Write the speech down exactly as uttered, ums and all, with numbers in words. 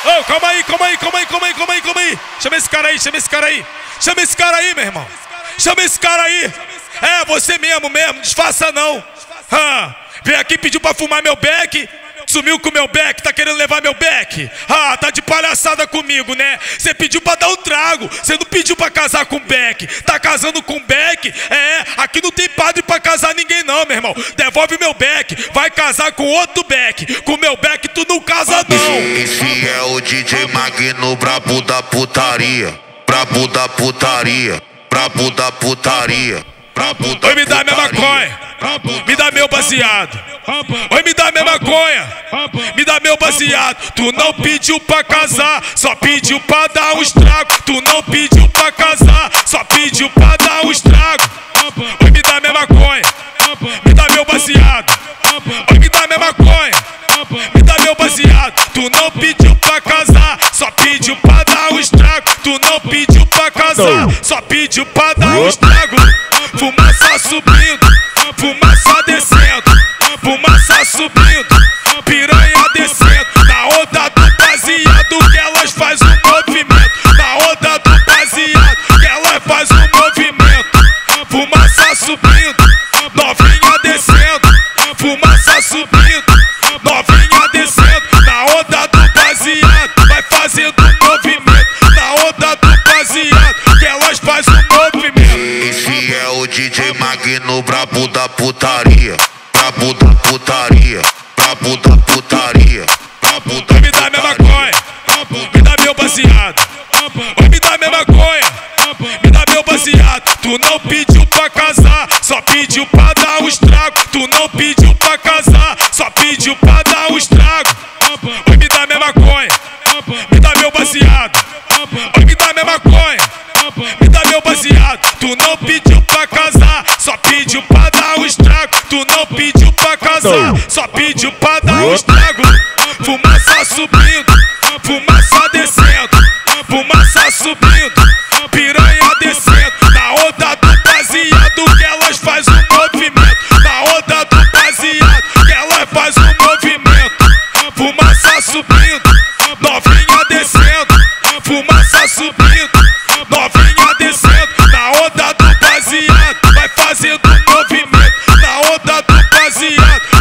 Ô, oh, calma aí, calma aí, calma aí, calma aí, calma aí, calma aí. Chama esse cara aí, chama esse cara aí. Chama esse cara aí, meu irmão. Chama esse cara aí. É, você mesmo, mesmo, disfarça não. Ah, vem aqui, pediu pra fumar meu beck. Sumiu com meu beck, tá querendo levar meu beck. Ah, tá de palhaçada comigo, né? Você pediu pra dar um trago, você não pediu pra casar com beck. Tá casando com beck? É, aqui não tem padre pra casar ninguém não, meu irmão. Devolve meu beck, vai casar com outro beck. Com meu beck tu não casa não. Esse é o D J Magno, brabo da putaria. Brabo da putaria, brabo da putaria. Oi, me dá minha maconha, me dá meu baseado. Oi, me dá minha maconha, me dá meu baseado. Tu não pediu pra casar, só pediu pra dar um estrago. Tu não pediu pra casar, só pediu pra dar um estrago. Oi, me dá minha maconha, me dá meu baseado. Oi, me dá minha maconha, me dá meu baseado. Tu não pediu pra casar, só pediu pra dar um estrago. Tu não pediu pra casar, só pediu pra dar um estrago. Fumaça subindo, fumaça descendo, fumaça subindo, piranha descendo. Na onda do baseado que elas faz um movimento. Na onda do baseado que elas faz um movimento. Fumaça subindo, novinha descendo. Fumaça subindo, novinha descendo. Na onda do baseado vai fazendo um movimento. Na onda do baseado que elas faz um movimento. Esse é o D J Magno, brabo da putaria. Brabo da putaria, brabo da putaria. Oi, me dá minha maconha, me dá meu baseado. Oi, me dá minha maconha, me dá meu baseado. Tu não pediu pra casar, só pediu pra dar um estrago. Tu não pediu pra casar, só pediu pra dar um estrago. Oi, me dá minha maconha, me dá meu baseado. Oi, me dá minha maconha, me dá meu baseado. Tu não pediu pra casar, só pediu pra dar um estrago. Tu não pediu pra casar, só pediu pra dar um estrago. Fumaça subindo, fumaça descendo, fumaça subindo, piranha descendo. Na onda do baseado que elas faz um movimento. Na onda do baseado que elas faz um movimento. Fumaça subindo, novinha descendo. Fumaça subindo, novinha descendo. Na onda do baseado vai fazendo um movimento. Na onda do baseado